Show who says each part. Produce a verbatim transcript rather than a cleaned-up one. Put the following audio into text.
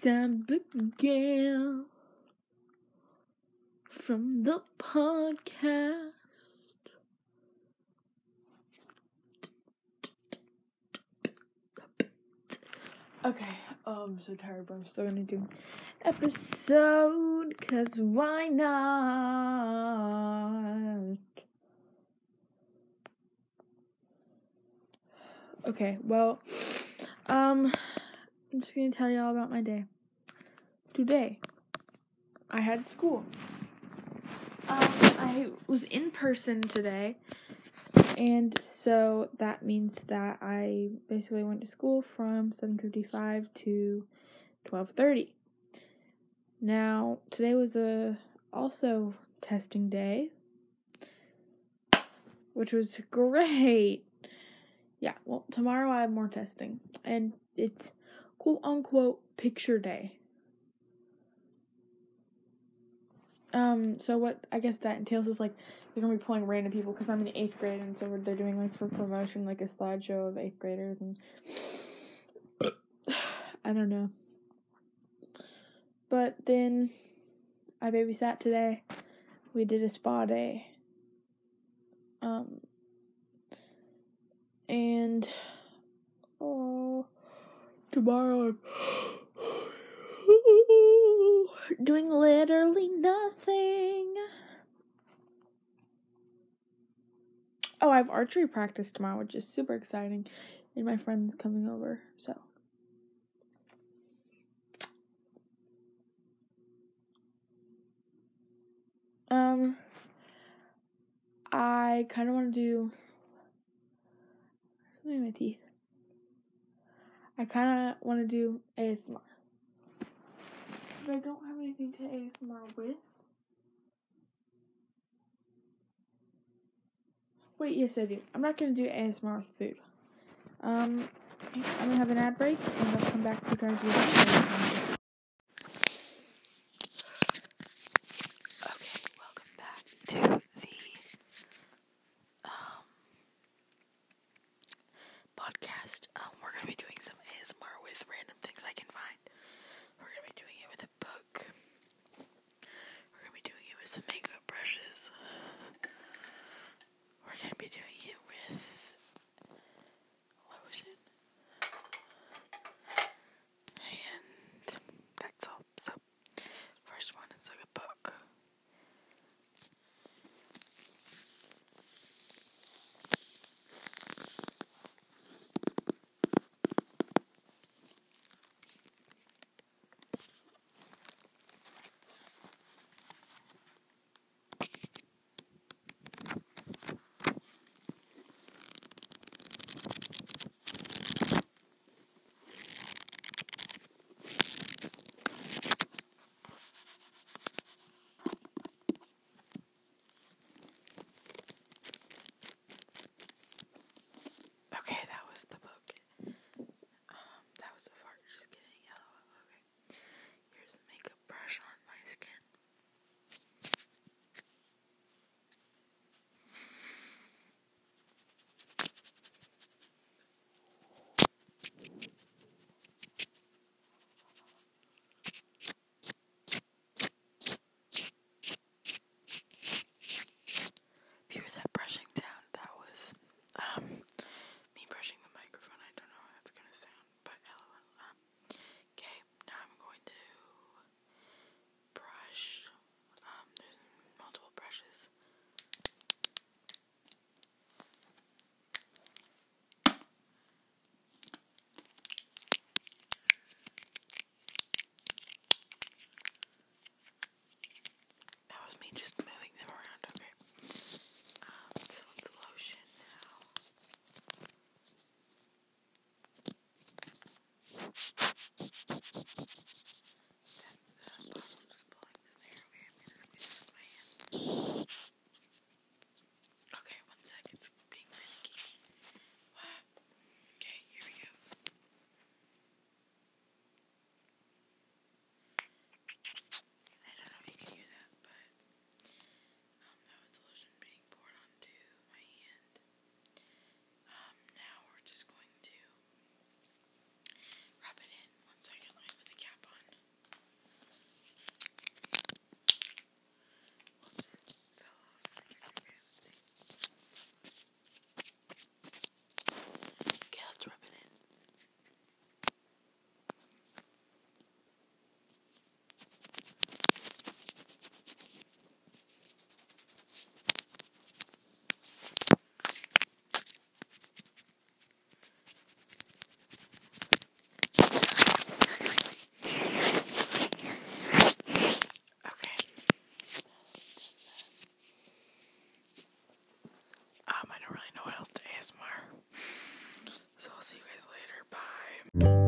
Speaker 1: Abigail from the podcast. Okay, oh, I'm so tired, but I'm still gonna do an episode, cause why not? Okay, well, um, I'm just gonna tell you all about my day. Today, I had school. Um, I was in person today, and so that means that I basically went to school from seven fifty-five to twelve thirty. Now, today was a also testing day, which was great. Yeah, well, tomorrow I have more testing, and it's quote-unquote picture day. Um, so what I guess that entails is, like, they're gonna be pulling random people, because I'm in eighth grade, and so they're doing, like, for promotion, like, a slideshow of eighth graders, and I don't know. But then I babysat today. We did a spa day. Um, and, oh, tomorrow I'm doing literally nothing. Oh, I have archery practice tomorrow, which is super exciting, and my friend's coming over, so. Um, I kind of want to do something in my teeth. I kind of want to do A S M R, but I don't have anything to A S M R with. Wait, yes I do. I'm not going to do A S M R with food. Um, I'm going to have an ad break, and I'll come back to you guys with it.
Speaker 2: Okay, welcome back to the um, podcast. Um, we're going to be doing some A S M R with random things I can find. We're going to be doing it with a book. We're going to be doing it with some makeup brushes. We're going to be doing it with lotion. And that's all. So, first one is like a book. Bye.